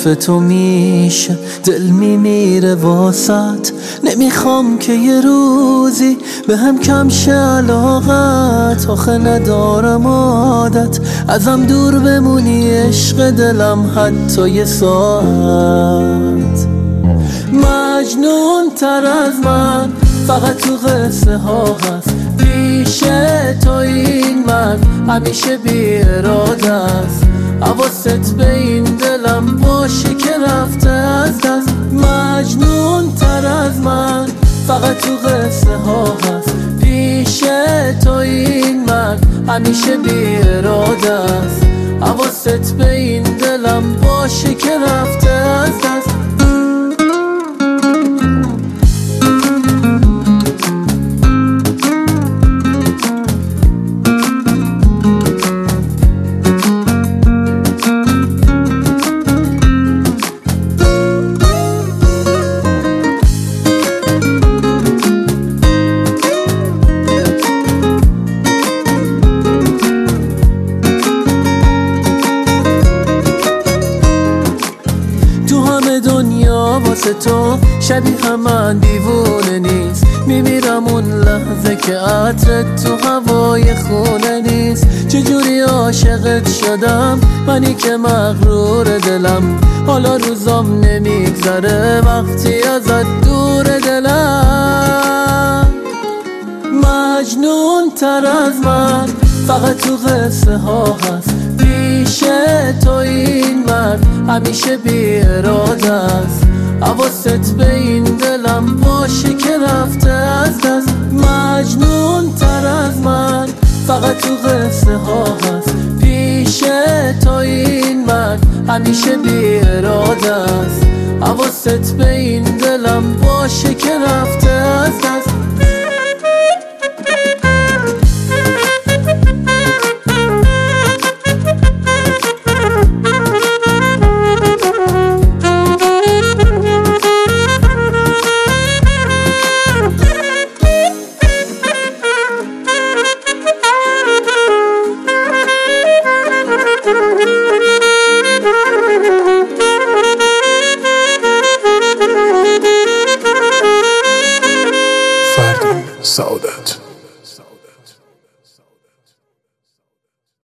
حرف تو میشه دل میمیره واسط. نمیخوام که یه روزی به هم کم شه علاقت، آخه ندارم عادت ازم دور بمونی عشق دلم حتی یه ساعت. مجنون تر از من فقط تو قصه ها هست، پیش تو این من همیشه بی اراده است. حواست به این دلم باشه که رفته از دست. مجنون تر از من فقط تو قصه ها هست، پیش تو این من همیشه بی اراده است. حواست به این دلم باشه که رفته از دست. دنیا واسه تو شبیه من دیوونه نیست، میمیرم اون لحظه که عطرت تو هوای خونه نیست. چجوری عاشقت شدم منی که مغرور دلم، حالا روزام نمیگذره وقتی ازت دور دلم. مجنون تر از من فقط تو قصه ها هست، پیش تو این من همیشه بی اراده است. حواست به این دلم باشه که رفته از دست. مجنون تر از من فقط تو قصه ها هست، پیش تو این من همیشه بی اراده است. حواست به این دلم باشه که رفته از دست. Sauda.